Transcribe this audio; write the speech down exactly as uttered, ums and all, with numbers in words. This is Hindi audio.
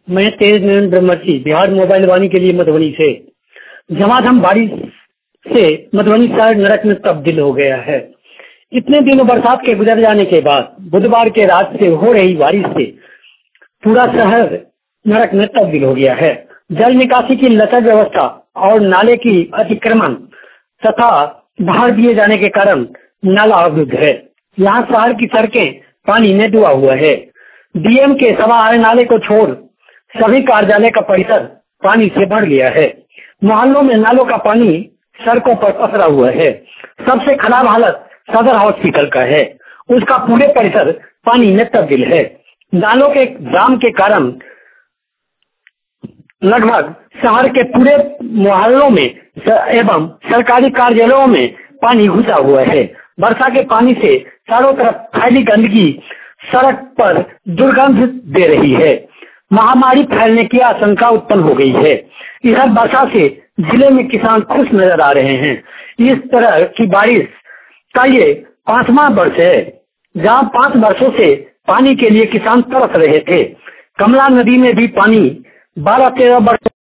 मैं तेज नयन ब्रह्मर्षि बिहार मोबाइल वाणी के लिए मधुबनी से। झमाझम बारिश से मधुबनी शहर नरक में तब्दील हो गया है। इतने दिनों बरसात के गुजर जाने के बाद बुधवार के रात से हो रही बारिश से पूरा शहर नरक में तब्दील हो गया है। जल निकासी की लचर व्यवस्था और नाले की अतिक्रमण तथा बाहर दिए जाने के कारण नाला अवरुद्ध है। यहाँ शहर की सड़कें पानी में डूबा हुआ है। डीएम के सवा आए नाले को छोड़ सभी कार्यालय का परिसर पानी से भर गया है। मोहल्लों में नालों का पानी सड़कों पर पसरा हुआ है। सबसे खराब हालत सदर हॉस्पिटल का है। उसका पूरे परिसर पानी में तब्दील है। नालों के जाम के कारण लगभग शहर के पूरे मोहल्लों में एवं सरकारी कार्यालयों में पानी घुसा हुआ है। वर्षा के पानी से चारों तरफ फैली गंदगी सड़क पर दुर्गंध दे रही है। महामारी फैलने की आशंका उत्पन्न हो गई है। इधर वर्षा से जिले में किसान खुश नजर आ रहे हैं। इस तरह की बारिश का ये पांचवा वर्ष है जहां पांच वर्षों से पानी के लिए किसान तरस रहे थे। कमला नदी में भी पानी बारह तेरह वर्ष